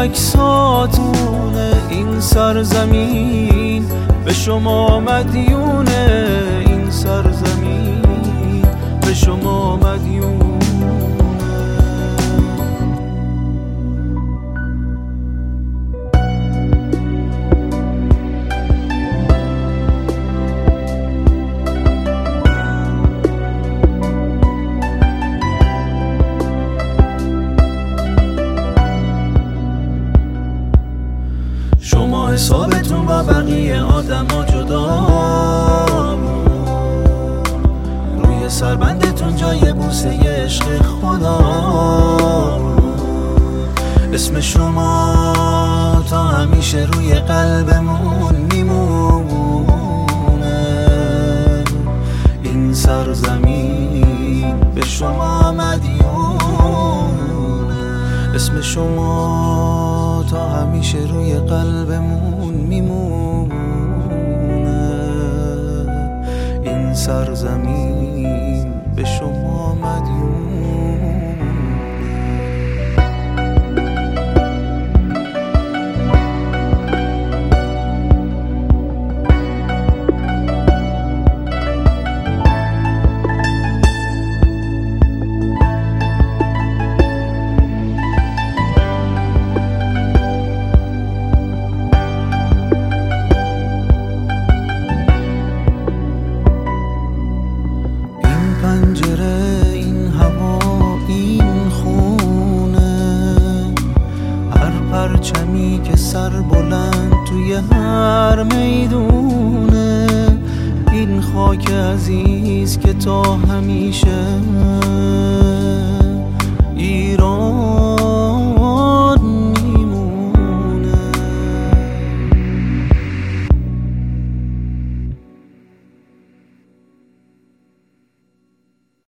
عکساتونه این سرزمین، به شما مدیونه این سرزمین، به شما مدیونه. شما حسابتون با بقیه آدم ها جدا، روی سربندتون جای بوسه عشق خدا. اسم شما تا همیشه روی قلبمون میمونه، این سرزمین به شما مدیونه. اسم شما تا همیشه روی قلبمون میمونه، این سرزمین به شما مدیونه. این هوا این خونه، هر پرچمی که سر بلند توی هر میدونه، این خاک عزیز که تا همیشه